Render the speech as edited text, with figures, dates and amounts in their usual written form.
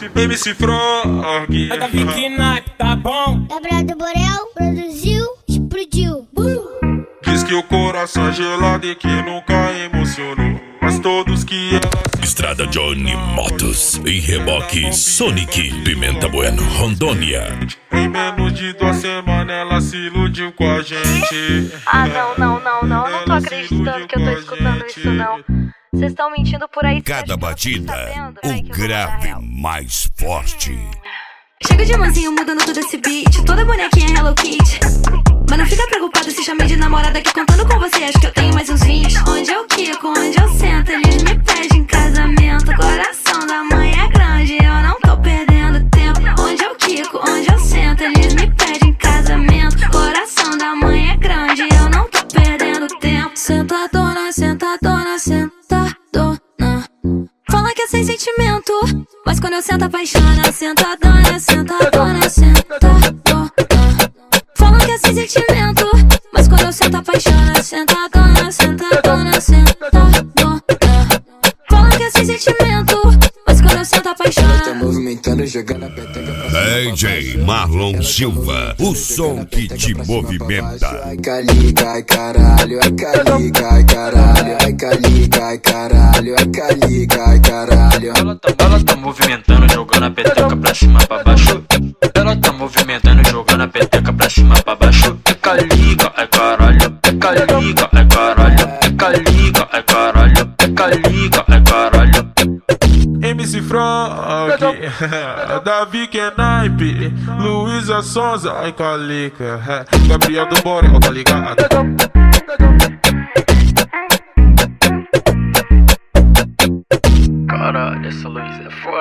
MC Frog. É Davi Knaip, tá bom? Gabriel do Borel produziu, explodiu. Diz que o coração é gelado e que nunca emocionou, mas todos que ela Estrada Johnny Motos e reboque Sonic Pimenta Bueno, Rondônia. em menos de 2 semanas ela se iludiu com a gente. Ah, não, eu não tô acreditando que eu tô escutando isso, não. Vocês estão mentindo por aí. Cada batida, o grave mais forte. Chega de mansinho mudando todo esse beat, toda bonequinha Hello Kitty. Mas não fica preocupada se chamei de namorada, que contando com você acho que eu tenho mais uns 20. Onde eu quico, onde eu sento, eles me pedem casamento. Coração da mãe é grande, eu não tô perdendo tempo. Onde eu quico, onde eu sento, eles me pedem casamento. Coração da mãe é grande, eu não tô perdendo tempo. Sentadona, sentadona, sentadona. Fala que é sem sentimento, mas quando eu sento apaixona. Sentadona, sentadona, sentadona. Fala que é sem sentimento, mas quando eu sento apaixona. Sentadona, sentadona, sentadona. Fala que é sem sentimento, mas quando eu sento apaixona. Tá movimentando, jogando a peteca pra DJ Marlon Silva, o som que te movimenta. Ai calica, ai caralho, ai calica, ai caralho, ai calica, ai caralho, ai calica, ai caralho. Ela tá movimentando, jogando a peteca pra cima, pra baixo. Ela tá movimentando, jogando a peteca pra cima, pra baixo. É calica, é caralho, é calica, é caralho, é calica, é caralho, é calica, é caralho. MC Frog, Davi Knaip, Luísa Sonza, ai calica, Gabriel do Borel, tá ligado? Caralho, essa Luísa é foda.